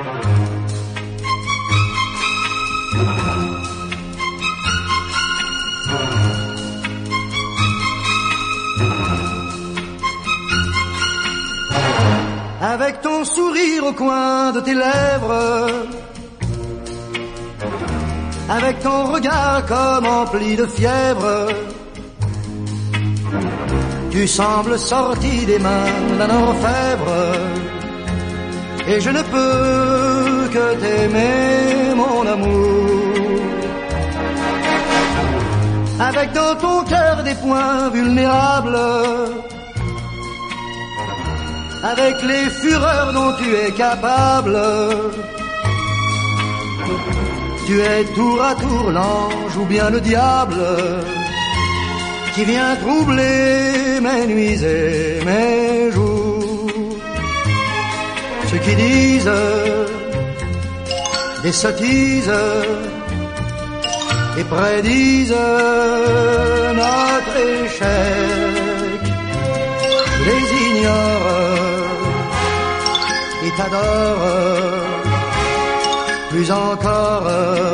Avec ton sourire au coin de tes lèvres, avec ton regard comme empli de fièvre, tu sembles sorti des mains d'un orfèvre, et je ne peux que t'aimer, mon amour. Avec dans ton cœur des points vulnérables, avec les fureurs dont tu es capable, tu es tour à tour l'ange ou bien le diable qui vient troubler mes nuits et mes jours. Ceux qui disent des sottises et prédisent notre échec, je les ignore et t'adore plus encore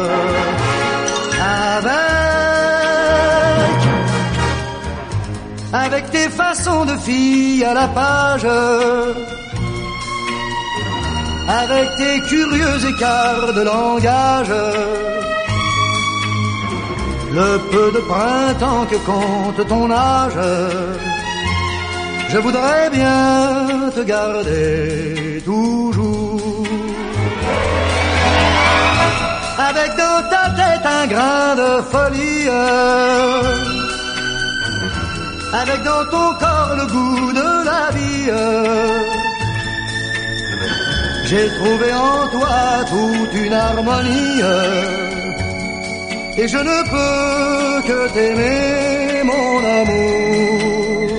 avec tes façons de fille à la page, avec tes curieux écarts de langage, le peu de printemps que compte ton âge, je voudrais bien te garder toujours. Avec dans ta tête un grain de folie, avec dans ton corps le goût de la vie, j'ai trouvé en toi toute une harmonie, et je ne peux que t'aimer, mon amour.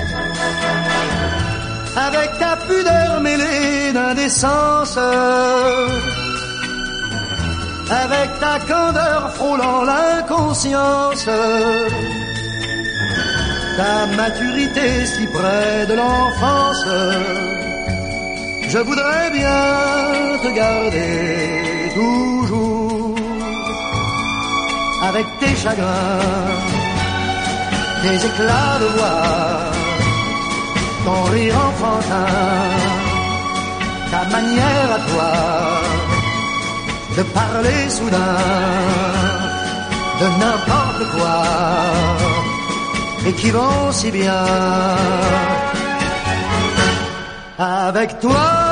Avec ta pudeur mêlée d'indécence, avec ta candeur frôlant l'inconscience, ta maturité si près de l'enfance, je voudrais bien te garder toujours. Avec tes chagrins, tes éclats de voix, ton rire enfantin, ta manière à toi de parler soudain de n'importe quoi, et qui vont si bien avec toi.